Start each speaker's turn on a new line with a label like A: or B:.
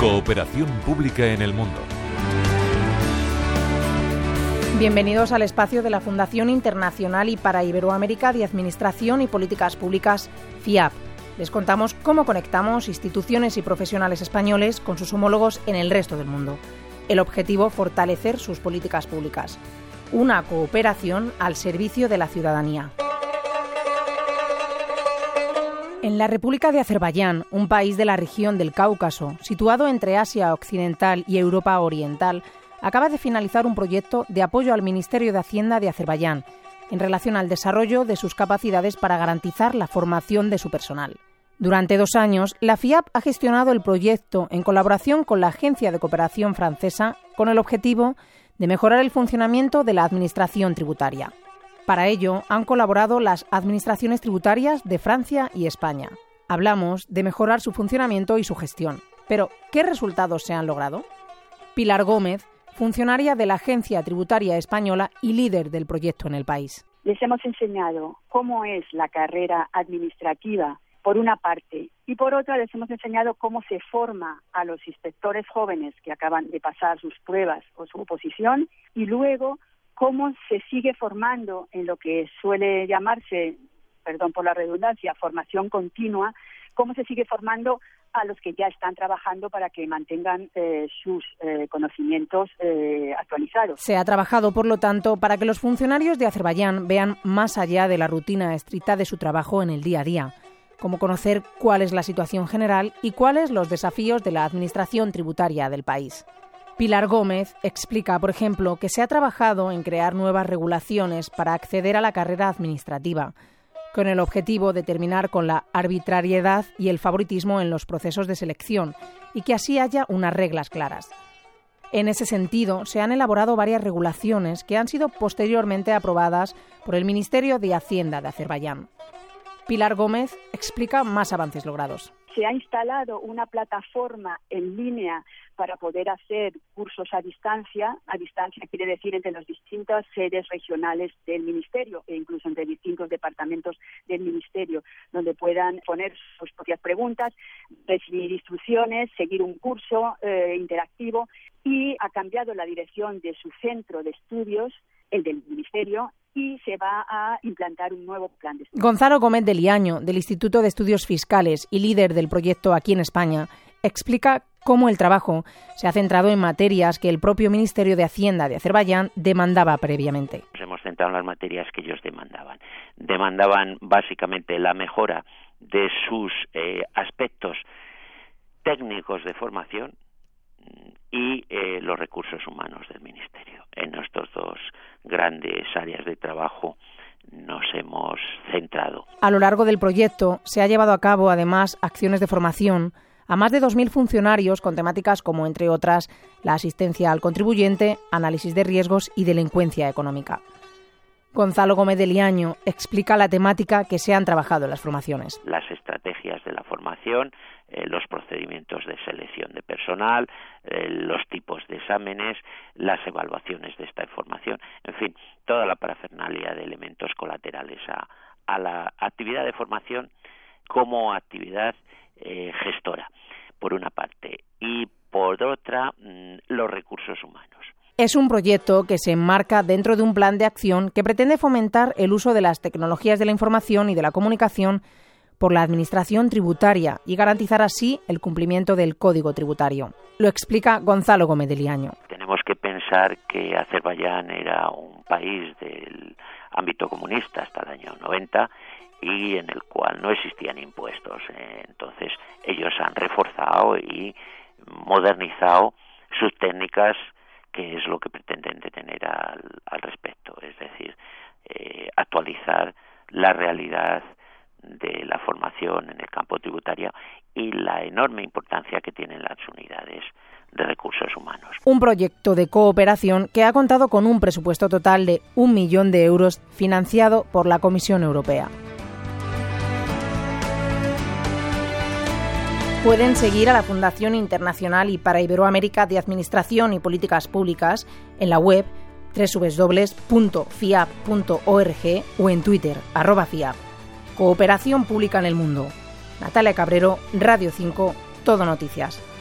A: Cooperación pública en el mundo.
B: Bienvenidos al espacio de la Fundación Internacional y para Iberoamérica de Administración y Políticas Públicas, FIAP. Les contamos cómo conectamos instituciones y profesionales españoles con sus homólogos en el resto del mundo. El objetivo, fortalecer sus políticas públicas. Una cooperación al servicio de la ciudadanía. En la República de Azerbaiyán, un país de la región del Cáucaso, situado entre Asia Occidental y Europa Oriental, acaba de finalizar un proyecto de apoyo al Ministerio de Hacienda de Azerbaiyán en relación al desarrollo de sus capacidades para garantizar la formación de su personal. Durante 2 años, la FIAP ha gestionado el proyecto en colaboración con la Agencia de Cooperación Francesa con el objetivo de mejorar el funcionamiento de la administración tributaria. Para ello, han colaborado las administraciones tributarias de Francia y España. Hablamos de mejorar su funcionamiento y su gestión. Pero, ¿qué resultados se han logrado? Pilar Gómez, funcionaria de la Agencia Tributaria Española y líder del proyecto en el país.
C: Les hemos enseñado cómo es la carrera administrativa, por una parte, y por otra les hemos enseñado cómo se forma a los inspectores jóvenes que acaban de pasar sus pruebas o su oposición, y luego cómo se sigue formando en lo que suele llamarse, perdón por la redundancia, formación continua, cómo se sigue formando a los que ya están trabajando para que mantengan sus conocimientos actualizados.
B: Se ha trabajado, por lo tanto, para que los funcionarios de Azerbaiyán vean más allá de la rutina estricta de su trabajo en el día a día, como conocer cuál es la situación general y cuáles los desafíos de la administración tributaria del país. Pilar Gómez explica, por ejemplo, que se ha trabajado en crear nuevas regulaciones para acceder a la carrera administrativa, con el objetivo de terminar con la arbitrariedad y el favoritismo en los procesos de selección y que así haya unas reglas claras. En ese sentido, se han elaborado varias regulaciones que han sido posteriormente aprobadas por el Ministerio de Hacienda de Azerbaiyán. Pilar Gómez explica más avances logrados.
C: Se ha instalado una plataforma en línea para poder hacer cursos a distancia quiere decir entre las distintas sedes regionales del Ministerio e incluso entre distintos departamentos del Ministerio, donde puedan poner sus propias preguntas, recibir instrucciones, seguir un curso interactivo, y ha cambiado la dirección de su centro de estudios, el del Ministerio, y se va a implantar un nuevo plan de estudios.
B: Gonzalo Gómez de Liaño, del Instituto de Estudios Fiscales y líder del proyecto aquí en España, explica cómo el trabajo se ha centrado en materias que el propio Ministerio de Hacienda de Azerbaiyán demandaba previamente.
D: Nos hemos centrado en las materias que ellos demandaban. Demandaban básicamente la mejora de sus aspectos técnicos de formación y los recursos humanos del Ministerio. En estas 2 grandes áreas de trabajo nos hemos centrado.
B: A lo largo del proyecto se ha llevado a cabo, además, acciones de formación a más de 2.000 funcionarios con temáticas como, entre otras, la asistencia al contribuyente, análisis de riesgos y delincuencia económica. Gonzalo Gómez de Liaño explica la temática que se han trabajado en las formaciones.
D: Las estrategias de la formación, los procedimientos de selección de personal, los tipos de exámenes, las evaluaciones de esta formación, en fin, toda la parafernalia de elementos colaterales a la actividad de formación como actividad gestora, por una parte, y por otra, los recursos humanos.
B: Es un proyecto que se enmarca dentro de un plan de acción que pretende fomentar el uso de las tecnologías de la información y de la comunicación por la administración tributaria y garantizar así el cumplimiento del Código Tributario. Lo explica Gonzalo Gómez de Liaño.
D: Tenemos que pensar que Azerbaiyán era un país del ámbito comunista hasta el año 90 y en el cual no existían impuestos. Entonces ellos han reforzado y modernizado sus técnicas, que es lo que pretenden tener al respecto, es decir, actualizar la realidad de la formación en el campo tributario y la enorme importancia que tienen las unidades de recursos humanos.
B: Un proyecto de cooperación que ha contado con un presupuesto total de 1 millón de euros financiado por la Comisión Europea. Pueden seguir a la Fundación Internacional y para Iberoamérica de Administración y Políticas Públicas en la web www.fiap.org o en Twitter, @fiap. Cooperación pública en el mundo. Natalia Cabrero, Radio 5, Todo Noticias.